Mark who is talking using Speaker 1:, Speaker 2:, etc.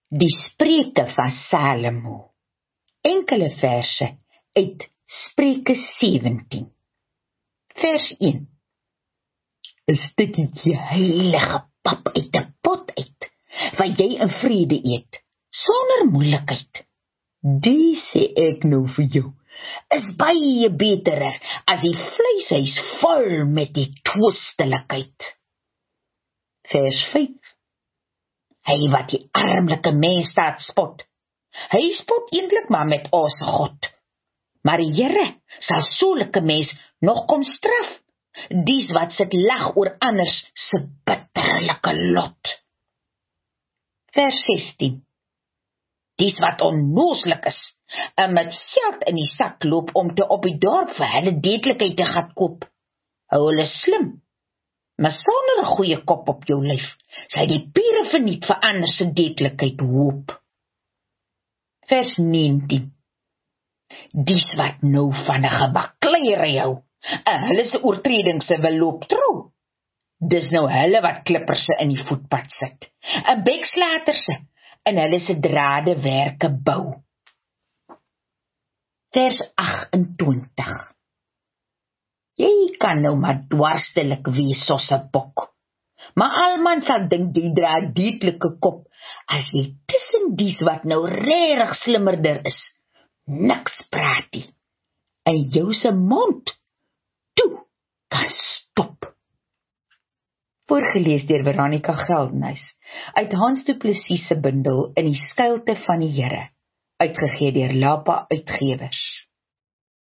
Speaker 1: Die Spreuke van Salomo. Enkele verse uit Spreuke 17. Vers 1. 'n stukkietjie heilige pap uit 'n pot uit, wat jy in vrede eet, sonder moeilikheid. Die sê ek nou vir jou, is baie beter as die vleishuis vol met die twistelikheid. Vers 5. Hy wat die armlike mens staat spot, hy spot eintlik maar met ons God. Maar die Here sal solike mens nog kom straf, dies wat sit lag oor anders se bitterlike lot. Vers 16. Dies wat onnooslik is, en met geld in die sak loop om te op die dorp vir hulle deedlikheid te gaan koop. Hou hulle slim, maar sonder 'n goeie kop op jou lyf, sal jy pure verniet vir ander se deedlikheid hoop. Vers 19. Dies wat nou van 'n gebakleiery hou, en hulle se oortredings wil loop trou. Dis nou hulle wat klipperse in die voetpad sit, en bekslaterse, en hulle se drade werke bou. Vers 28. Jy kan nou maar dwarstelik wees soos 'n bok, maar almal sal dink jy dra 'n deedlike kop, as jy tussen dies wat nou regtig slimmerder is, niks praat nie, en jou se mond toe kan stop. Voorgelees deur Veronica Geldenhuys, uit Hans Du Plessis se bundel In die skuilte van die Here, uitgegee deur Lapa Uitgewers.